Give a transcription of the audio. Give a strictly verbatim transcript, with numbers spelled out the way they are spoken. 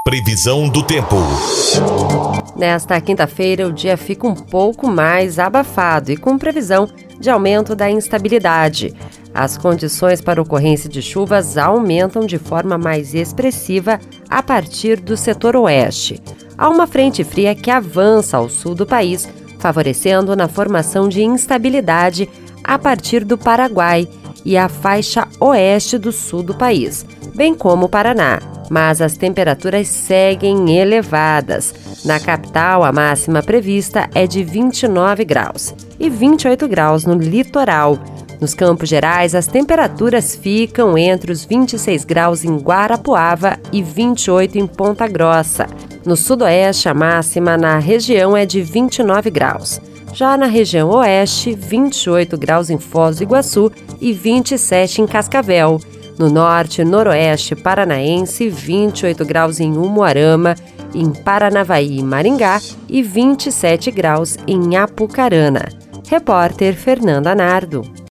Previsão do tempo. Nesta quinta-feira, o dia fica um pouco mais abafado e com previsão de aumento da instabilidade. As condições para ocorrência de chuvas aumentam de forma mais expressiva a partir do setor oeste. Há uma frente fria que avança ao sul do país, favorecendo na formação de instabilidade a partir do Paraguai e a faixa oeste do sul do país, bem como o Paraná. Mas as temperaturas seguem elevadas. Na capital, a máxima prevista é de vinte e nove graus e vinte e oito graus no litoral. Nos Campos Gerais, as temperaturas ficam entre os vinte e seis graus em Guarapuava e vinte e oito em Ponta Grossa. No sudoeste, a máxima na região é de vinte e nove graus. Já na região oeste, vinte e oito graus em Foz do Iguaçu e vinte e sete em Cascavel. No norte e noroeste paranaense, vinte e oito graus em Umuarama, em Paranavaí e Maringá e vinte e sete graus em Apucarana. Repórter Fernanda Nardo.